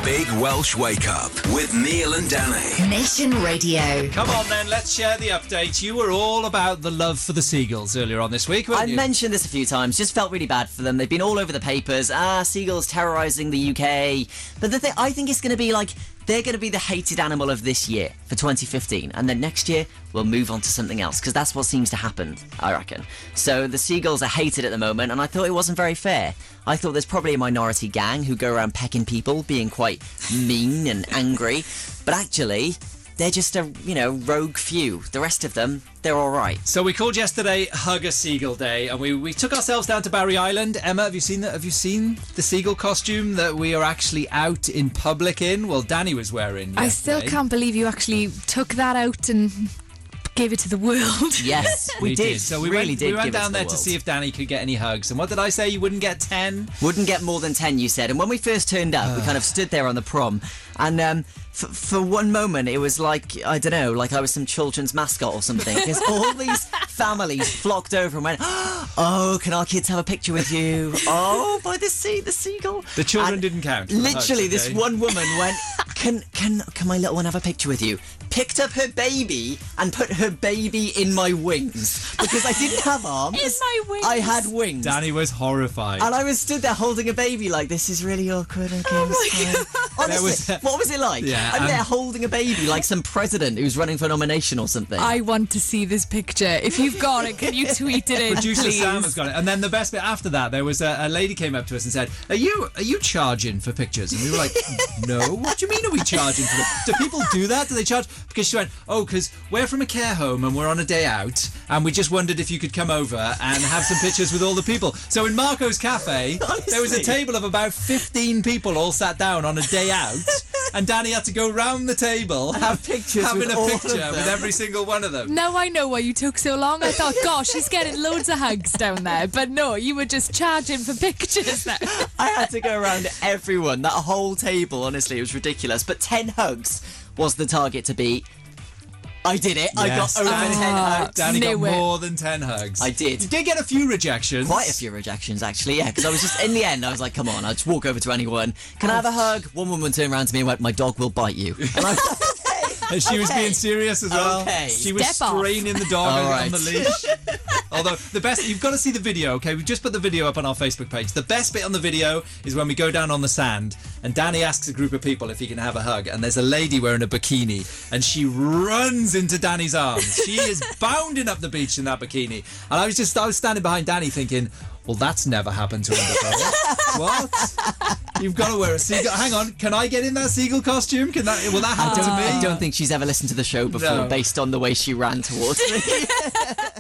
Big Welsh Wake Up with Neil and Danny. Nation Radio. Come on then, let's share the update. You were all about the love for the seagulls earlier on this week, weren't I you? mentioned this a few times, just felt really bad for them. They've been all over the papers. Seagulls terrorising the UK. But the thing, I think it's going to be like, they're going to be the hated animal of this year for 2015. And then next year, we'll move on to something else, because that's what seems to happen, I reckon. So the seagulls are hated at the moment, and I thought it wasn't very fair. I thought there's probably a minority gang who go around pecking people, being quite mean and angry. But actually, they're just a, rogue few. The rest of them, they're all right. So we called yesterday Hug a Seagull Day, and we took ourselves down to Barry Island. Emma, have you seen that? Have you seen the seagull costume that we are actually out in public in? Well, Danny was wearing yesterday. I still can't believe you actually took that out and gave it to the world. Yes, we did. So we really went, did. we went give it down the there to world. see if Danny could get any hugs. And what did I say? You wouldn't get 10? Wouldn't get more than 10, you said. And when we first turned up, we kind of stood there on the prom, and for one moment it was like, I don't know, like I was some children's mascot or something, because all these families flocked over and went, oh, can our kids have a picture with you? Oh, by the seagull. The children And didn't count for the literally, hugs, this okay? one woman went, can my little one have a picture with you? Picked up her baby and put her baby in my wings, because I didn't have arms. In my wings? I had wings. Danny was horrified. And I was stood there holding a baby like, this is really awkward. Okay, Oh my it's fine. God. Honestly, what was it like? Yeah, I'm there holding a baby like some president who's running for a nomination or something. I want to see this picture. If you've got it, can you tweet it in, Producer please? Sam has got it. And then the best bit after that, there was a lady came up to us and said, are you charging for pictures? And we were like, no. What do you mean are we charging for them? Do people do that? Do they charge? Because she went, oh, because we're from a care home and we're on a day out, and we just wondered if you could come over and have some pictures with all the people. So in Marco's Cafe, there was a table of about 15 people all sat down on a day out, and Danny had to go round the table Have pictures having with a all of picture them. with every single one of them. Now I know why you took so long. I thought, gosh, she's getting loads of hugs down there. But no, you were just charging for pictures now. I had to go around everyone, that whole table, honestly, it was ridiculous. But 10 hugs was the target to beat. I did it. Yes. I got over 10 hugs. Danny got Knew it. more than 10 hugs. I did. You did get a few rejections. Quite a few rejections, actually, yeah, because I was just, in the end, I was like, come on, I'll just walk over to anyone. Can I have a hug? One woman turned around to me and went, my dog will bite you. And I was like, And she was Okay. being serious as well. Okay. She was Step off. straining the dog All on right. the leash. Although, the best, you've got to see the video, okay? We've just put the video up on our Facebook page. The best bit on the video is when we go down on the sand and Danny asks a group of people if he can have a hug, and there's a lady wearing a bikini and she runs into Danny's arms. She is bounding up the beach in that bikini. And I was standing behind Danny thinking, well, that's never happened to him before. What? You've got to wear a seagull. Hang on, can I get in that seagull costume? Will that happen to me? I don't think she's ever listened to the show before, No. based on the way she ran towards me.